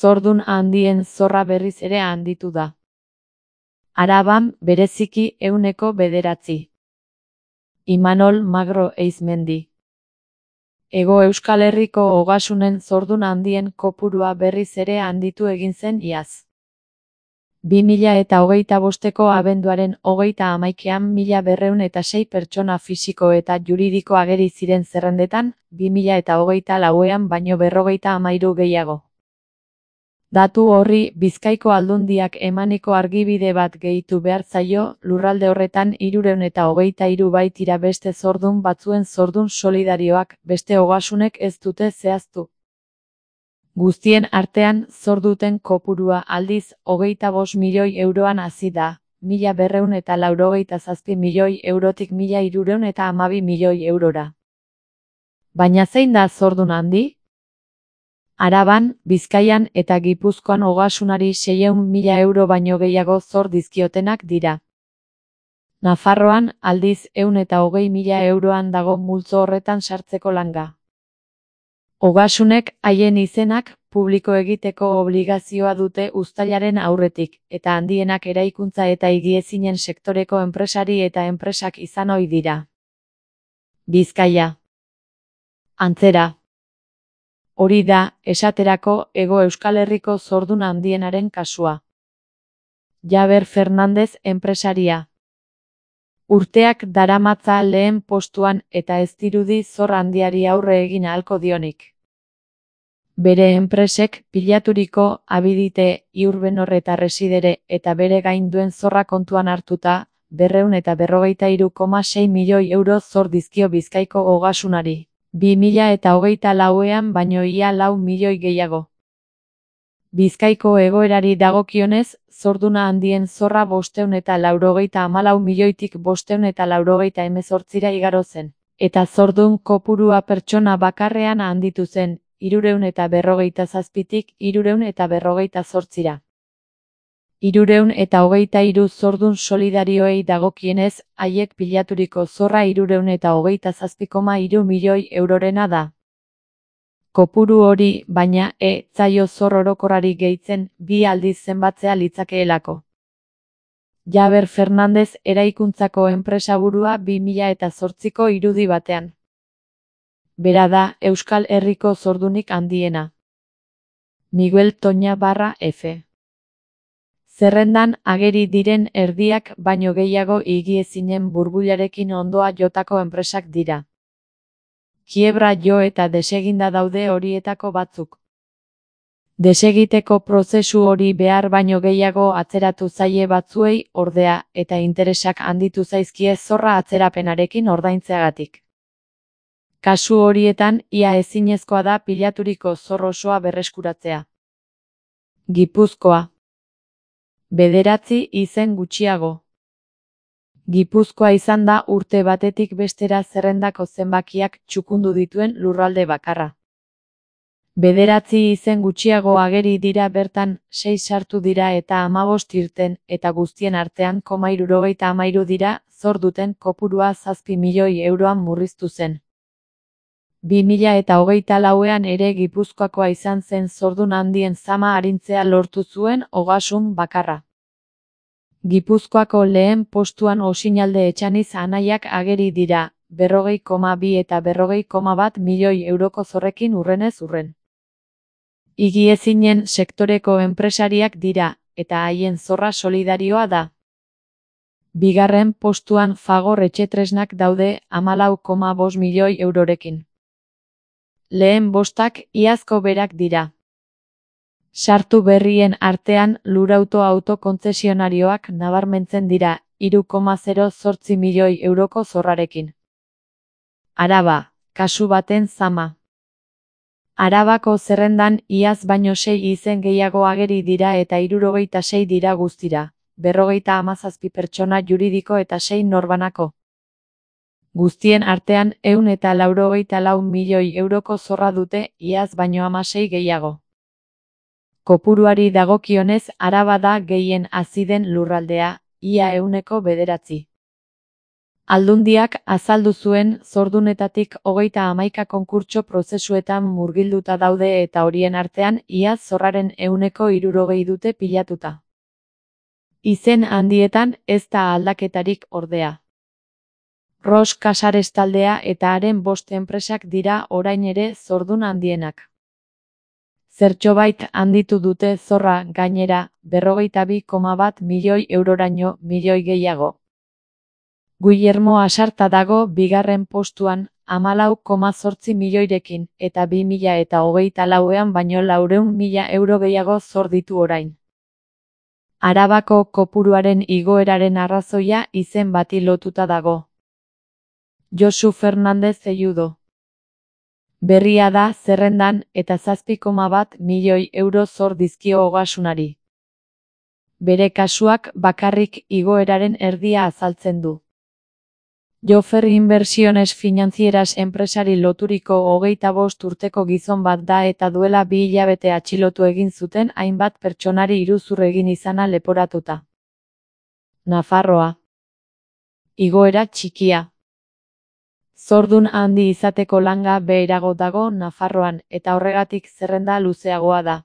zordun handien zorra berriz ere handitu da. Araban bereziki 9%. Imanol Magro Eizmendi. Hego Euskal Herriko ogasunen zordun handien kopurua berriz ere handitu egin zen iaz. 2025ko abenduaren 31ean 1206 pertsona fisiko eta juridiko ageri ziren zerrendetan, 2024ean baino 53 gehiago. Datu horri Bizkaiko Aldundiak emaniko argibide bat gehitu behar zaio, lurralde horretan 323 baitira beste zordun batzuen zordun solidarioak, beste ogasunek ez dute zehaztu. Guztien artean, zorduten kopurua aldiz 25 milioi euroan hasi da, 1287 milioi eurotik 1312 milioi eurora. Baina zein da zordun handi? Araban, Bizkaian eta Gipuzkoan ogasunari 600.000 euro baino gehiago zor dizkiotenak dira. Nafarroan, aldiz 120.000 euroan dago multzo horretan sartzeko langa. Ogasunek haien izenak publiko egiteko obligazioa dute uztailaren aurretik, eta handienak eraikuntza eta higiezinen sektoreko enpresari eta enpresak izan ohi dira. Bizkaia. Antzera. Hori da, esaterako, Hego Euskal Herriko zordun handienaren kasua. Jaber Fernandez enpresaria. Urteak daramatza lehen postuan eta ez dirudi zor handiari aurre egin ahalko dionik. Bere enpresek pilaturiko Abidite, Iurbenor eta Residere eta bere gain duen zorra kontuan hartuta, 243,6 milioi euro zor dizkio Bizkaiko ogasunari. 2024ean baino ia 4 milioi gehiago. Bizkaiko egoerari dagokionez, zorduna handien zorra 594 milioitik 598ra igaro zen, eta zordun kopurua pertsona bakarrean handitu zen, 347tik 348ra. 323 zordun solidarioei dagokienez, haiek pilaturiko zorra 327,3 milioi eurorena da. Kopuru hori, baina, zaio zor orokorrari gehitzen, 2 aldiz zenbatzea litzakeelako. Jaber Fernandez eraikuntzako enpresaburua 2008ko irudi batean. Bera da, Euskal Herriko zordunik handiena. Miguel Toña F. Zerrendan ageri diren erdiak baino gehiago higiezinen burbularekin ondoa jotako enpresak dira. Kiebra jo eta deseginda daude horietako batzuk. Desegiteko prozesu hori behar baino gehiago atzeratu zaie batzuei, ordea, eta interesak handitu zaizkie zorra atzerapenarekin ordaintzeagatik. Kasu horietan, ia ezinezkoa da pilaturiko zor osoa berreskuratzea. Gipuzkoa. 9 izen gutxiago. Gipuzkoa izan da urte batetik bestera zerrendako zenbakiak txukundu dituen lurralde bakarra. 9 izen gutxiago ageri dira bertan, 6 sartu dira eta 15 irten, eta guztien artean 0,73 dira, zor duten kopurua 7 milioi euroan murriztu zen. 2024ean ere Gipuzkoakoa izan zen zordun handien zama arintzea lortu zuen ogasun bakarra. Gipuzkoako lehen postuan Osinalde Etxaniz anaiak ageri dira, 40,2 eta 40,1 milioi euroko zorrekin urrenez urren. Higiezinen sektoreko enpresariak dira, eta haien zorra solidarioa da. Bigarren postuan Fagor Etxetresnak daude 14,5 milioi eurorekin. Lehen bostak iazko berak dira. Sartu berrien artean Lurauto autokontzesionarioak nabarmentzen dira, 3,08 milioi euroko zorrarekin. Araba, kasu baten zama. Arabako zerrendan iaz baino 6 izen gehiago ageri dira eta 76 dira guztira, 57 pertsona juridiko eta 6 norbanako. Guztien artean 184 milioi euroko zorra dute iaz baino 16 gehiago. Kopuruari dagokionez Araba da gehien hazi den lurraldea, ia 9%. Aldundiak azaldu zuen Zordunetatik 31 konkurtso prozesuetan murgilduta daude eta horien artean iaz zorraren 60% dute pilatuta. Izen handietan ez da aldaketarik ordea. Ros Casares taldea eta haren 5 enpresak dira orain ere zordun handienak. Zertxobait handitu dute zorra, gainera, 42,1 milioi euroraino, milioi gehiago. Guillermo Asarta dago bigarren postuan, 14,8 milioirekin, eta 2024ean baino 400.000 euro gehiago zor ditu orain. Arabako kopuruaren igoeraren arrazoia izen bati lotuta dago. Josu Fernandez Zelludo. Berria da zerrendan eta 7,1 milioi euro zor dizkio ogasunari. Bere kasuak bakarrik igoeraren erdia azaltzen du. Jofer Inversiones Financieras enpresari loturiko 25 urteko gizon bat da eta duela 2 hilabete atxilotu egin zuten hainbat pertsonari iruzur egin izana leporatuta. Nafarroa. Igoera txikia. Zordun handi izateko langa beherago dago Nafarroan eta horregatik zerrenda luzeagoa da.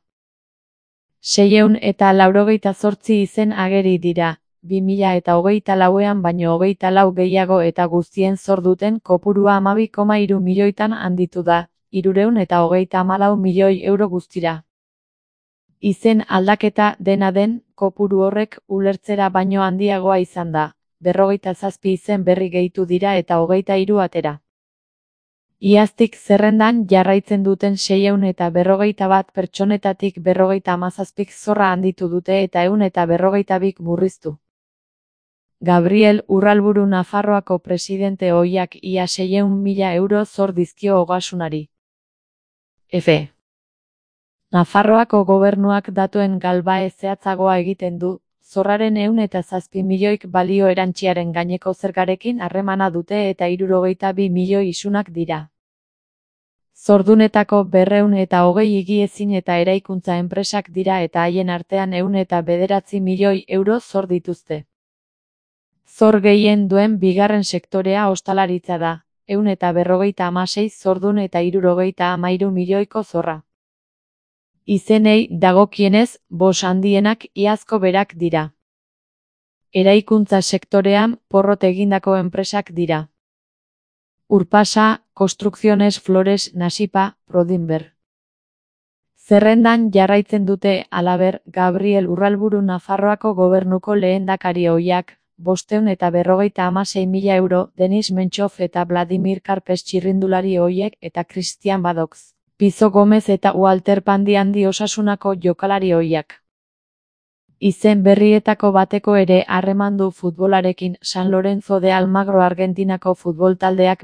698 izen ageri dira, 2024ean baino 24 gehiago eta guztien zor duten kopurua 12,3 milioitan handitu da, 334 milioi euro guztira. Izen aldaketa dena den, kopuru horrek ulertzera baino handiagoa izan da, 57 izen berri gehitu dira eta 23 atera. Iaztik zerrendan jarraitzen duten 641 pertsonetatik 57 zorra handitu dute eta 142 murriztu. Gabriel Urralburu Nafarroako presidente ohiak ia 600.000 euro zor dizkio ogasunari. F. Nafarroako gobernuak datuen galbae zehatzagoa egiten du, zorraren 107 milioik balio erantziaren gaineko zergarekin harremana dute eta 62 milioi isunak dira. Zordunetako 220 higiezin eta eraikuntza enpresak dira eta haien artean 109 milioi euro zor dituzte. Zor gehien duen bigarren sektorea ostalaritza da, 156 zordun eta 73 milioiko zorra. Izenei dagokienez, 5 handienak iazko berak dira. Eraikuntza sektorean porrot egindako enpresak dira. Urpasa, Construcciones Flores, Nasipa, Prodinber. Zerrendan jarraitzen dute halaber Gabriel Urralburu Nafarroako gobernuko lehendakari ohiak, 556.000 euro, Denis Mentxov eta Vladimir Karpes txirrindulari ohiek eta Christian Badox, Pizo Gomez eta Walter Pandiandi osasunako jokalari ohiak. Izen berrietako bateko ere harreman du futbolarekin San Lorenzo de Almagro Argentinako futbol taldeak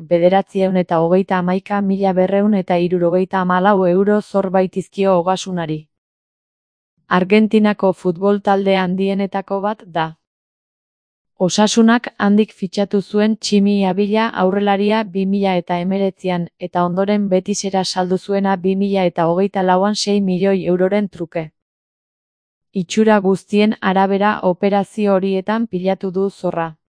931.274 euro zor baitizkio ogasunari. Argentinako futbol talde handienetako bat da. Osasunak handik fitxatu zuen Tximi Abila aurrelaria 2019an eta ondoren Betisera saldu zuena 2024an 6 milioi euroren truke. Itxura guztien arabera operazio horietan pilatu du zorra.